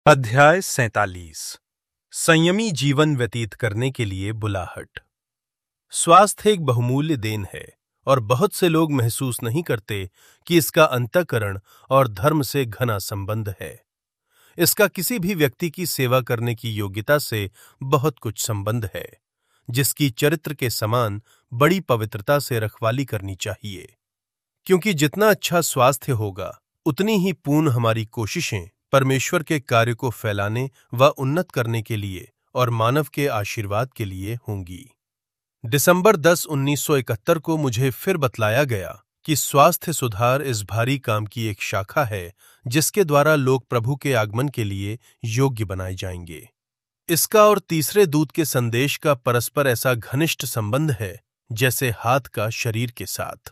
अध्याय 47 संयमी जीवन व्यतीत करने के लिए बुलाहट। स्वास्थ्य एक बहुमूल्य देन है और बहुत से लोग महसूस नहीं करते कि इसका अंतःकरण और धर्म से घना संबंध है। इसका किसी भी व्यक्ति की सेवा करने की योग्यता से बहुत कुछ संबंध है, जिसकी चरित्र के समान बड़ी पवित्रता से रखवाली करनी चाहिए। क्योंकि जितना अच्छा स्वास्थ्य होगा, उतनी ही पूर्ण हमारी कोशिशें परमेश्वर के कार्य को फैलाने व उन्नत करने के लिए और मानव के आशीर्वाद के लिए होंगी। दिसंबर 10, 1971 को मुझे फिर बतलाया गया कि स्वास्थ्य सुधार इस भारी काम की एक शाखा है जिसके द्वारा लोग प्रभु के आगमन के लिए योग्य बनाए जाएंगे। इसका और तीसरे दूत के संदेश का परस्पर ऐसा घनिष्ठ संबंध है जैसे हाथ का शरीर के साथ।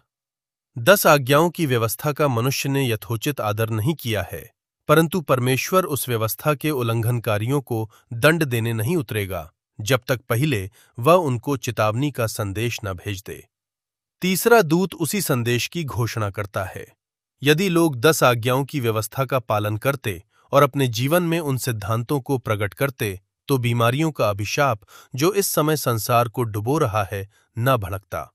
10 आज्ञाओं की व्यवस्था का मनुष्य ने यथोचित आदर नहीं किया है, परंतु परमेश्वर उस व्यवस्था के उल्लंघनकारियों को दंड देने नहीं उतरेगा जब तक पहले वह उनको चेतावनी का संदेश न भेज दे। तीसरा दूत उसी संदेश की घोषणा करता है। यदि लोग 10 आज्ञाओं की व्यवस्था का पालन करते और अपने जीवन में उन सिद्धांतों को प्रकट करते, तो बीमारियों का अभिशाप जो इस समय संसार को डुबो रहा है न भड़कता।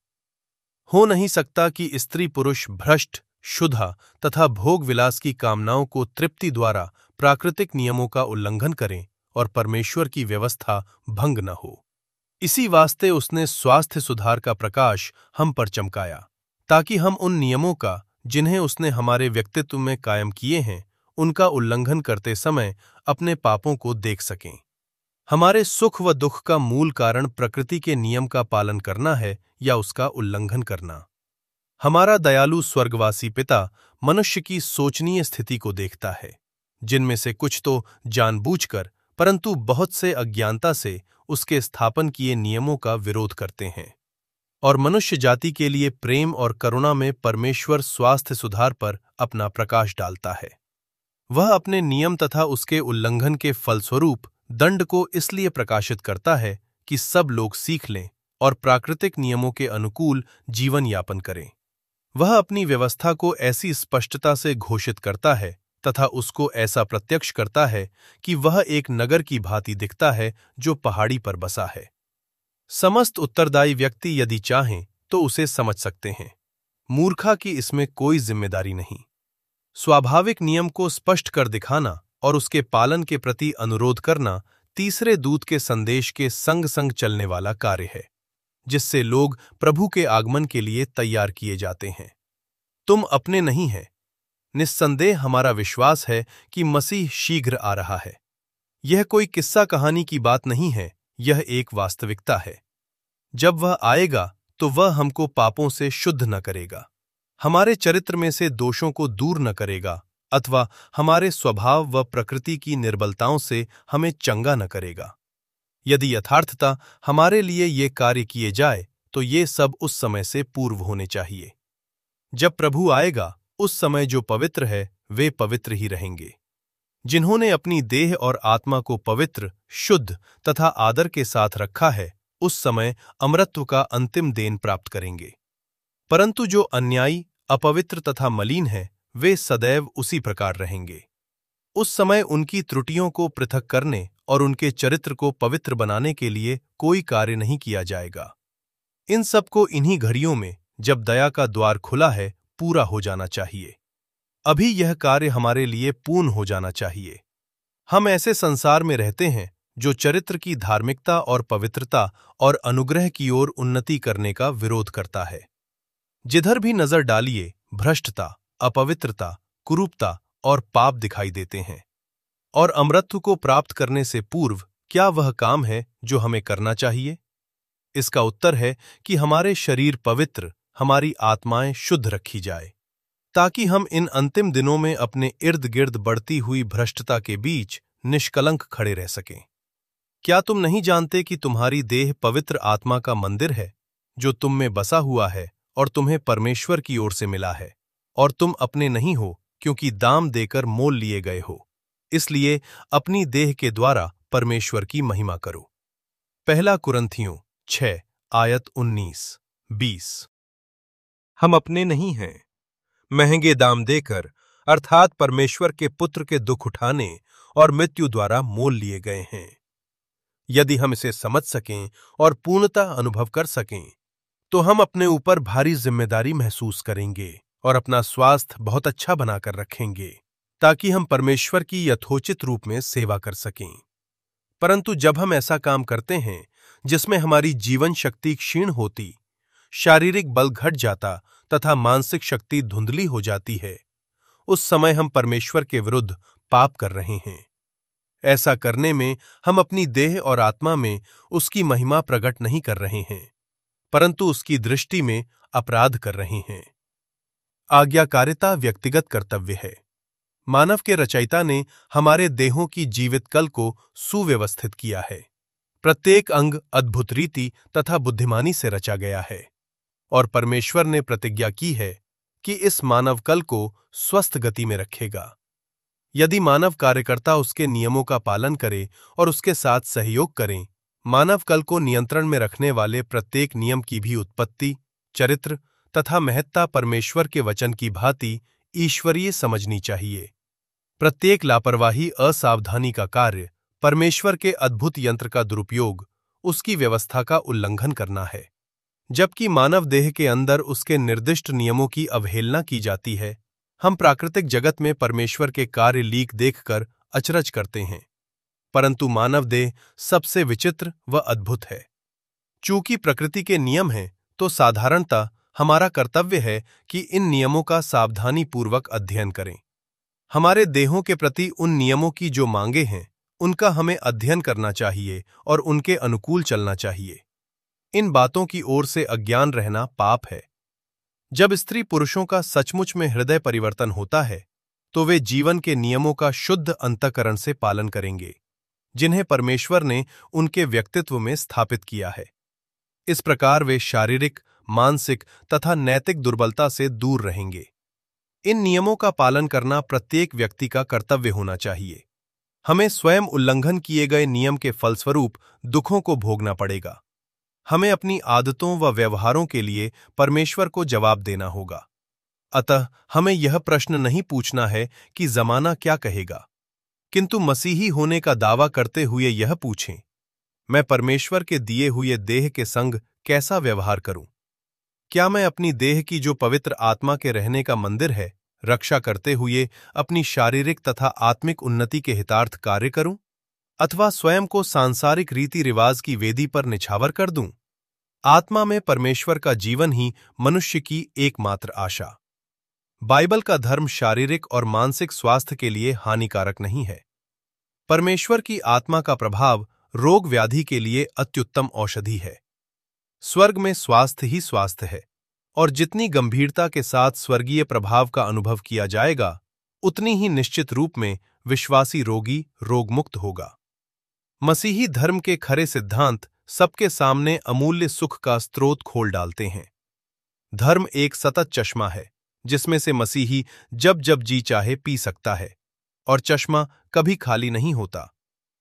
हो नहीं सकता कि स्त्री पुरुष भ्रष्ट, शुद्धा तथा भोग विलास की कामनाओं को तृप्ति द्वारा प्राकृतिक नियमों का उल्लंघन करें और परमेश्वर की व्यवस्था भंग न हो। इसी वास्ते उसने स्वास्थ्य सुधार का प्रकाश हम पर चमकाया, ताकि हम उन नियमों का जिन्हें उसने हमारे व्यक्तित्व में कायम किए हैं, उनका उल्लंघन करते समय अपने पापों को देख सकें। हमारे सुख व दुख का मूल कारण प्रकृति के नियम का पालन करना है या उसका उल्लंघन करना। हमारा दयालु स्वर्गवासी पिता मनुष्य की सोचनीय स्थिति को देखता है, जिनमें से कुछ तो जानबूझकर परंतु बहुत से अज्ञानता से उसके स्थापन किए नियमों का विरोध करते हैं। और मनुष्य जाति के लिए प्रेम और करुणा में परमेश्वर स्वास्थ्य सुधार पर अपना प्रकाश डालता है। वह अपने नियम तथा उसके उल्लंघन के फलस्वरूप दंड को इसलिए प्रकाशित करता है कि सब लोग सीख लें और प्राकृतिक नियमों के अनुकूल जीवन यापन करें। वह अपनी व्यवस्था को ऐसी स्पष्टता से घोषित करता है तथा उसको ऐसा प्रत्यक्ष करता है कि वह एक नगर की भांति दिखता है जो पहाड़ी पर बसा है। समस्त उत्तरदायी व्यक्ति यदि चाहें तो उसे समझ सकते हैं। मूर्खा की इसमें कोई जिम्मेदारी नहीं। स्वाभाविक नियम को स्पष्ट कर दिखाना और उसके पालन के प्रति अनुरोध करना तीसरे दूत के संदेश के संग संग चलने वाला कार्य है, जिससे लोग प्रभु के आगमन के लिए तैयार किए जाते हैं। तुम अपने नहीं हैं। निस्संदेह हमारा विश्वास है कि मसीह शीघ्र आ रहा है। यह कोई किस्सा कहानी की बात नहीं है, यह एक वास्तविकता है। जब वह आएगा तो वह हमको पापों से शुद्ध न करेगा, हमारे चरित्र में से दोषों को दूर न करेगा अथवा हमारे स्वभाव व प्रकृति की निर्बलताओं से हमें चंगा न करेगा। यदि यथार्थता हमारे लिए ये कार्य किए जाए तो ये सब उस समय से पूर्व होने चाहिए। जब प्रभु आएगा उस समय जो पवित्र है वे पवित्र ही रहेंगे। जिन्होंने अपनी देह और आत्मा को पवित्र, शुद्ध तथा आदर के साथ रखा है, उस समय अमरत्व का अंतिम देन प्राप्त करेंगे। परंतु जो अन्यायी, अपवित्र तथा मलिन है, वे सदैव उसी प्रकार रहेंगे। उस समय उनकी त्रुटियों को पृथक करने और उनके चरित्र को पवित्र बनाने के लिए कोई कार्य नहीं किया जाएगा। इन सबको इन्हीं घड़ियों में, जब दया का द्वार खुला है, पूरा हो जाना चाहिए। अभी यह कार्य हमारे लिए पूर्ण हो जाना चाहिए। हम ऐसे संसार में रहते हैं जो चरित्र की धार्मिकता और पवित्रता और अनुग्रह की ओर उन्नति करने का विरोध करता है। जिधर भी नजर डालिए भ्रष्टता, अपवित्रता, कुरूपता और पाप दिखाई देते हैं। और अमरत्व को प्राप्त करने से पूर्व क्या वह काम है जो हमें करना चाहिए? इसका उत्तर है कि हमारे शरीर पवित्र, हमारी आत्माएं शुद्ध रखी जाए, ताकि हम इन अंतिम दिनों में अपने इर्द गिर्द बढ़ती हुई भ्रष्टता के बीच निष्कलंक खड़े रह सकें। क्या तुम नहीं जानते कि तुम्हारी देह पवित्र आत्मा का मंदिर है, जो तुम में बसा हुआ है और तुम्हें परमेश्वर की ओर से मिला है, और तुम अपने नहीं हो, क्योंकि दाम देकर मोल लिए गए हो। इसलिए अपनी देह के द्वारा परमेश्वर की महिमा करो। पहला कुरिन्थियों 6 आयत 19-20। हम अपने नहीं हैं। महंगे दाम देकर अर्थात परमेश्वर के पुत्र के दुख उठाने और मृत्यु द्वारा मोल लिए गए हैं। यदि हम इसे समझ सकें और पूर्णतः अनुभव कर सकें, तो हम अपने ऊपर भारी जिम्मेदारी महसूस करेंगे और अपना स्वास्थ्य बहुत अच्छा बनाकर रखेंगे, ताकि हम परमेश्वर की यथोचित रूप में सेवा कर सकें। परंतु जब हम ऐसा काम करते हैं जिसमें हमारी जीवन शक्ति क्षीण होती, शारीरिक बल घट जाता तथा मानसिक शक्ति धुंधली हो जाती है, उस समय हम परमेश्वर के विरुद्ध पाप कर रहे हैं। ऐसा करने में हम अपनी देह और आत्मा में उसकी महिमा प्रकट नहीं कर रहे हैं, परंतु उसकी दृष्टि में अपराध कर रहे हैं। आज्ञाकारिता व्यक्तिगत कर्तव्य है। मानव के रचयिता ने हमारे देहों की जीवित कल को सुव्यवस्थित किया है। प्रत्येक अंग अद्भुत रीति तथा बुद्धिमानी से रचा गया है, और परमेश्वर ने प्रतिज्ञा की है कि इस मानव कल को स्वस्थ गति में रखेगा। यदि मानव कार्यकर्ता उसके नियमों का पालन करे और उसके साथ सहयोग करें, मानव कल को नियंत्रण में रखने वाले प्रत्येक नियम की भी उत्पत्ति, चरित्र तथा महत्ता परमेश्वर के वचन की भांति ईश्वरीय समझनी चाहिए। प्रत्येक लापरवाही, असावधानी का कार्य परमेश्वर के अद्भुत यंत्र का दुरुपयोग, उसकी व्यवस्था का उल्लंघन करना है। जबकि मानव देह के अंदर उसके निर्दिष्ट नियमों की अवहेलना की जाती है, हम प्राकृतिक जगत में परमेश्वर के कार्य लीक देखकर अचरज करते हैं। परंतु मानव देह सबसे विचित्र व अद्भुत है। चूंकि प्रकृति के नियम हैं, तो साधारणतः हमारा कर्तव्य है कि इन नियमों का सावधानीपूर्वक अध्ययन करें। हमारे देहों के प्रति उन नियमों की जो मांगे हैं, उनका हमें अध्ययन करना चाहिए और उनके अनुकूल चलना चाहिए। इन बातों की ओर से अज्ञान रहना पाप है। जब स्त्री पुरुषों का सचमुच में हृदय परिवर्तन होता है, तो वे जीवन के नियमों का शुद्ध अंतःकरण से पालन करेंगे, जिन्हें परमेश्वर ने उनके व्यक्तित्व में स्थापित किया है। इस प्रकार वे शारीरिक, मानसिक तथा नैतिक दुर्बलता से दूर रहेंगे। इन नियमों का पालन करना प्रत्येक व्यक्ति का कर्तव्य होना चाहिए। हमें स्वयं उल्लंघन किए गए नियम के फलस्वरूप दुखों को भोगना पड़ेगा। हमें अपनी आदतों व व्यवहारों के लिए परमेश्वर को जवाब देना होगा। अतः हमें यह प्रश्न नहीं पूछना है कि जमाना क्या कहेगा, किंतु मसीही होने का दावा करते हुए यह पूछें, मैं परमेश्वर के दिए हुए देह के संग कैसा व्यवहार करूं? क्या मैं अपनी देह की जो पवित्र आत्मा के रहने का मंदिर है, रक्षा करते हुए अपनी शारीरिक तथा आत्मिक उन्नति के हितार्थ कार्य करूं, अथवा स्वयं को सांसारिक रीति रिवाज की वेदी पर निछावर कर दूं? आत्मा में परमेश्वर का जीवन ही मनुष्य की एकमात्र आशा। बाइबल का धर्म शारीरिक और मानसिक स्वास्थ्य के लिए हानिकारक नहीं है। परमेश्वर की आत्मा का प्रभाव रोग व्याधि के लिए अत्युत्तम औषधि है। स्वर्ग में स्वास्थ्य ही स्वास्थ्य है, और जितनी गंभीरता के साथ स्वर्गीय प्रभाव का अनुभव किया जाएगा, उतनी ही निश्चित रूप में विश्वासी रोगी रोगमुक्त होगा। मसीही धर्म के खरे सिद्धांत सबके सामने अमूल्य सुख का स्रोत खोल डालते हैं। धर्म एक सतत चश्मा है, जिसमें से मसीही जब जब जी चाहे पी सकता है, और चश्मा कभी खाली नहीं होता।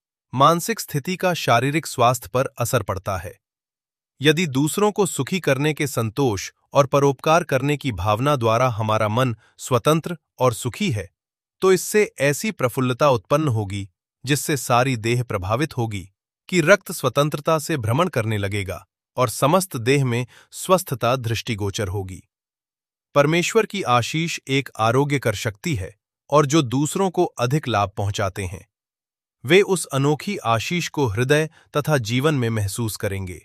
मानसिक स्थिति का शारीरिक स्वास्थ्य पर असर पड़ता है। यदि दूसरों को सुखी करने के संतोष और परोपकार करने की भावना द्वारा हमारा मन स्वतंत्र और सुखी है, तो इससे ऐसी प्रफुल्लता उत्पन्न होगी जिससे सारी देह प्रभावित होगी कि रक्त स्वतंत्रता से भ्रमण करने लगेगा और समस्त देह में स्वस्थता दृष्टिगोचर होगी। परमेश्वर की आशीष एक आरोग्यकर शक्ति है, और जो दूसरों को अधिक लाभ पहुंचाते हैं, वे उस अनोखी आशीष को हृदय तथा जीवन में महसूस करेंगे।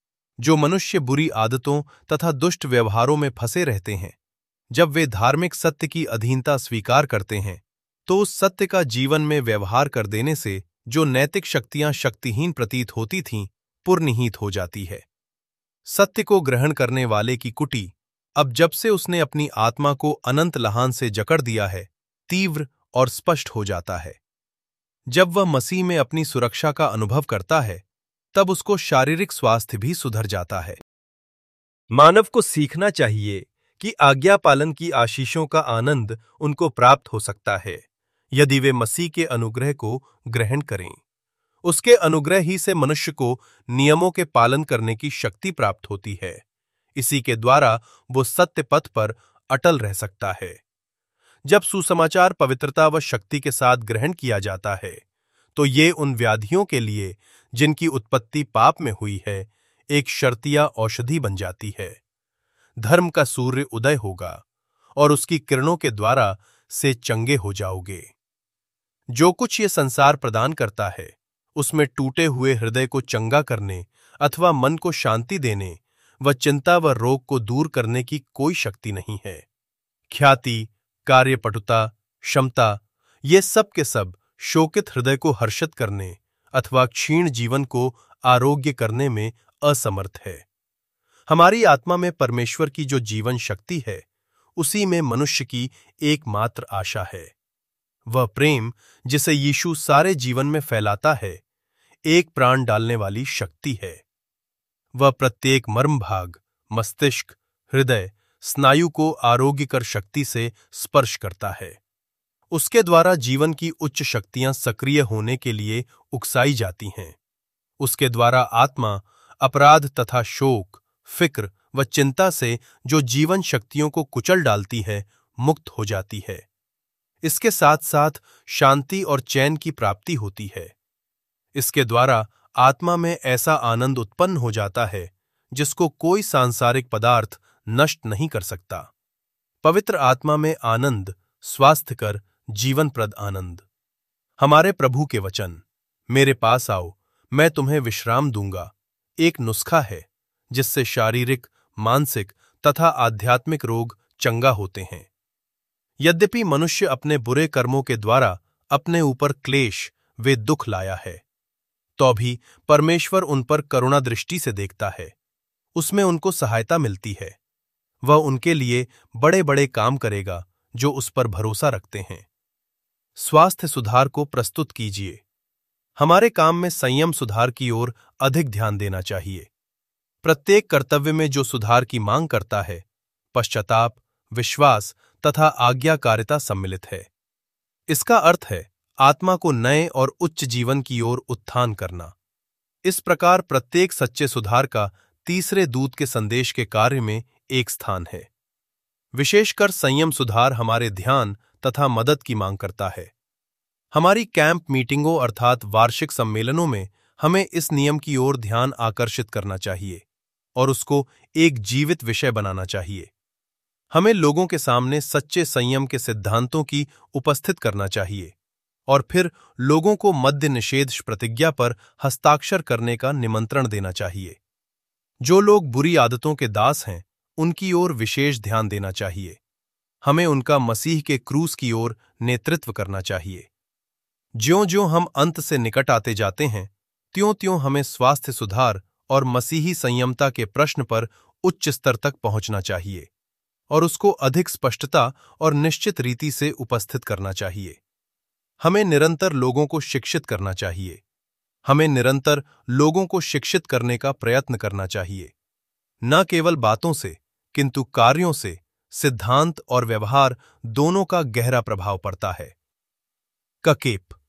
जो मनुष्य बुरी आदतों तथा दुष्ट व्यवहारों में फंसे रहते हैं, जब वे धार्मिक सत्य की अधीनता स्वीकार करते हैं, तो उस सत्य का जीवन में व्यवहार कर देने से जो नैतिक शक्तियां शक्तिहीन प्रतीत होती थीं, पुरनिहित हो जाती है। सत्य को ग्रहण करने वाले की कुटी अब जब से उसने अपनी आत्मा को अनंत लहान से जकड़ दिया है, तीव्र और स्पष्ट हो जाता है। जब वह मसीह में अपनी सुरक्षा का अनुभव करता है, तब उसको शारीरिक स्वास्थ्य भी सुधर जाता है। मानव को सीखना चाहिए कि आज्ञा पालन की आशीषों का आनंद उनको प्राप्त हो सकता है, यदि वे मसीह के अनुग्रह को ग्रहण करें। उसके अनुग्रह ही से मनुष्य को नियमों के पालन करने की शक्ति प्राप्त होती है। इसी के द्वारा वो सत्य पथ पर अटल रह सकता है। जब सुसमाचार पवित्रता व शक्ति के साथ ग्रहण किया जाता है तो ये उन व्याधियों के लिए जिनकी उत्पत्ति पाप में हुई है एक शर्तिया औषधि बन जाती है। धर्म का सूर्य उदय होगा और उसकी किरणों के द्वारा से चंगे हो जाओगे। जो कुछ ये संसार प्रदान करता है उसमें टूटे हुए हृदय को चंगा करने अथवा मन को शांति देने व चिंता व रोग को दूर करने की कोई शक्ति नहीं है। ख्याति, कार्यपटुता, क्षमता, ये सब के सब शोकित हृदय को हर्षित करने अथवा क्षीण जीवन को आरोग्य करने में असमर्थ है। हमारी आत्मा में परमेश्वर की जो जीवन शक्ति है उसी में मनुष्य की एकमात्र आशा है। वह प्रेम जिसे यीशु सारे जीवन में फैलाता है एक प्राण डालने वाली शक्ति है। वह प्रत्येक मर्म भाग, मस्तिष्क, हृदय, स्नायु को आरोग्यकर शक्ति से स्पर्श करता है। उसके द्वारा जीवन की उच्च शक्तियां सक्रिय होने के लिए उकसाई जाती हैं। उसके द्वारा आत्मा अपराध तथा शोक, फिक्र व चिंता से जो जीवन शक्तियों को कुचल डालती है मुक्त हो जाती है। इसके साथ साथ शांति और चैन की प्राप्ति होती है। इसके द्वारा आत्मा में ऐसा आनंद उत्पन्न हो जाता है जिसको कोई सांसारिक पदार्थ नष्ट नहीं कर सकता। पवित्र आत्मा में आनंद स्वास्थ्यकर जीवनप्रद आनंद। हमारे प्रभु के वचन, मेरे पास आओ मैं तुम्हें विश्राम दूंगा, एक नुस्खा है जिससे शारीरिक, मानसिक तथा आध्यात्मिक रोग चंगा होते हैं। यद्यपि मनुष्य अपने बुरे कर्मों के द्वारा अपने ऊपर क्लेश वे दुख लाया है, तो भी परमेश्वर उन पर करुणा दृष्टि से देखता है। उसमें उनको सहायता मिलती है। वह उनके लिए बड़े बड़े काम करेगा जो उस पर भरोसा रखते हैं। स्वास्थ्य सुधार को प्रस्तुत कीजिए। हमारे काम में संयम सुधार की ओर अधिक ध्यान देना चाहिए। प्रत्येक कर्तव्य में जो सुधार की मांग करता है, पश्चाताप, विश्वास तथा आज्ञाकारिता सम्मिलित है। इसका अर्थ है आत्मा को नए और उच्च जीवन की ओर उत्थान करना। इस प्रकार प्रत्येक सच्चे सुधार का तीसरे दूत के संदेश के कार्य में एक स्थान है। विशेषकर संयम सुधार हमारे ध्यान तथा मदद की मांग करता है। हमारी कैंप मीटिंगों अर्थात वार्षिक सम्मेलनों में हमें इस नियम की ओर ध्यान आकर्षित करना चाहिए और उसको एक जीवित विषय बनाना चाहिए। हमें लोगों के सामने सच्चे संयम के सिद्धांतों की उपस्थित करना चाहिए और फिर लोगों को मद्य निषेध प्रतिज्ञा पर हस्ताक्षर करने का निमंत्रण देना चाहिए। जो लोग बुरी आदतों के दास हैं उनकी ओर विशेष ध्यान देना चाहिए। हमें उनका मसीह के क्रूस की ओर नेतृत्व करना चाहिए। ज्यों-ज्यों हम अंत से निकट आते जाते हैं त्यों-त्यों हमें स्वास्थ्य सुधार और मसीही संयमता के प्रश्न पर उच्च स्तर तक पहुंचना चाहिए और उसको अधिक स्पष्टता और निश्चित रीति से उपस्थित करना चाहिए। हमें निरंतर लोगों को शिक्षित करना चाहिए। हमें निरंतर लोगों को शिक्षित करने का प्रयत्न करना चाहिए, न केवल बातों से किंतु कार्यों से। सिद्धांत और व्यवहार दोनों का गहरा प्रभाव पड़ता है। ककेप